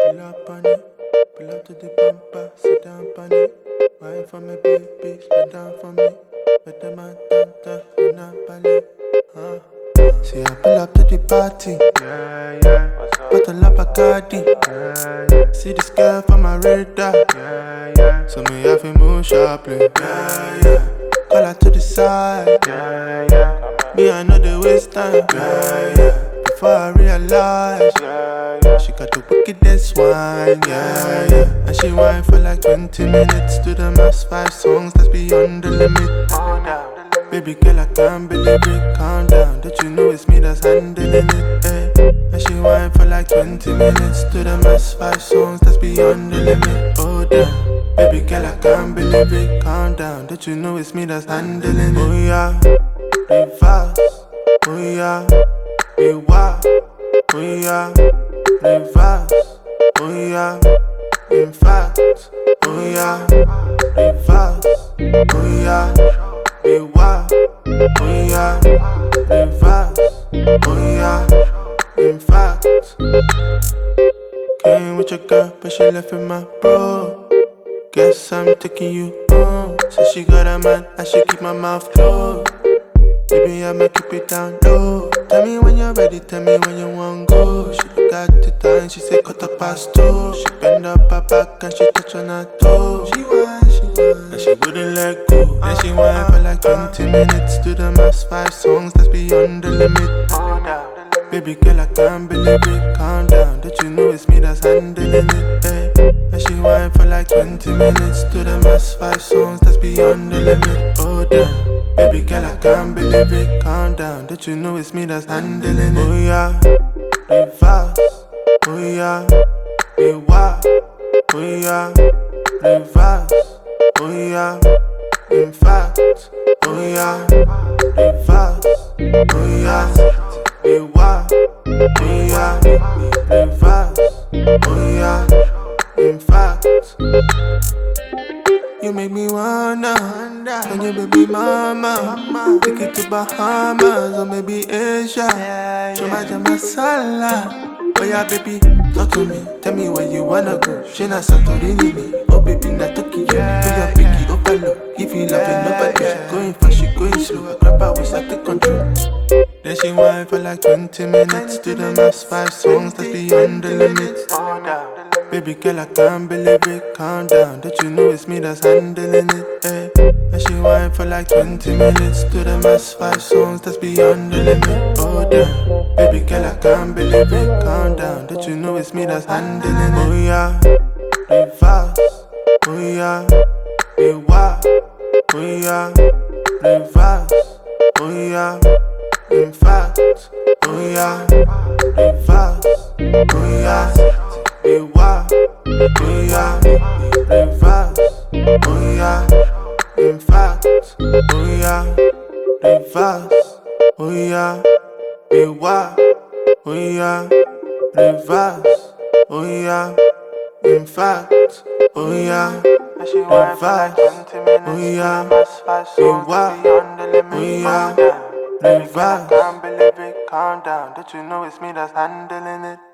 pull up on it. Pull up to the bumper, sit down on it. Wine for me, baby, spit down for me. Better man, you're not ballet. See, I pull up to the party. Bottle up Bacardi. See this girl from my radar. So me have to move sharply. Call her to the side. Me, I know the waste time. Before I realize, she got the wickedest wine. And she whine for like 20 minutes to the mass 5 songs that's beyond the limit. Baby girl, I can't believe it. Calm down, don't you know it's me that's handling it? And she whine for like 20 minutes to the mass 5 songs that's beyond the limit. Oh damn, baby girl, I can't believe it. Calm down, don't you know it's me that's handling it? Oh yeah, reverse. Oh yeah, rewind. Oh yeah, reverse. Oh yeah, in fact. Oh yeah, reverse. Oh yeah, rewind. Oh yeah, reverse. Oh yeah, in fact. Came with your girl, but she left with my bro. Guess I'm taking you home. So she got a man, I should keep my mouth closed. Baby, I'ma keep it down low. Tell me when you're ready, tell me when you want go. She look at the time, she say cut up past 2. She bend up her back and she touch on her toes. She whine, and she wouldn't let go. Then she whine for like 20 minutes to the mass 5 songs that's beyond the limit. Baby girl, I can't believe it. Calm down, don't you know it's me that's handling it? And she whine for like 20 minutes to the mass 5 songs that's beyond the limit. Oh damn. Baby girl, I can't believe it. Calm down, don't you know it's me that's handling it? Oh yeah, reverse. Oh yeah, rewind. Oh yeah, reverse. Oh yeah, in fact. Oh yeah, reverse. Oh yeah, rewind. Oh yeah, reverse. Oh yeah, in fact. You make me wanna when your baby mama take it to Bahamas or maybe Asia. Show my masala. Oh yeah, baby, talk to me. Tell me where you wanna go. She na Santorini me. Oh baby, na Tokyo. Oh yeah, picky overload. If you love it, nobody. She going fast, she going slow. I grab her waist, I take control. Then she whine for like 20 minutes to the mass 5 songs that's beyond the limit. Baby girl, I can't believe it. Calm down, don't you know it's me that's handling it? And she whine for like 20 minutes to the mass 5 songs that's beyond the limit. Oh damn, baby girl, I can't believe it. Calm down, don't you know it's me that's handling it? Oh yeah, reverse. Oh yeah, rewind. Oh yeah, reverse. Oh yeah, in fact. Oh yeah, reverse. Oh yeah, rewind. Oh yeah, reverse. Oh yeah, in fact. Oh yeah, reverse. Oh yeah, rewind. Oh yeah, reverse. Oh yeah, in fact. Oh yeah, reverse. Oh yeah, rewind. Oh yeah, reverse. Can't believe it. Calm down, don't you know it's me that's handling it?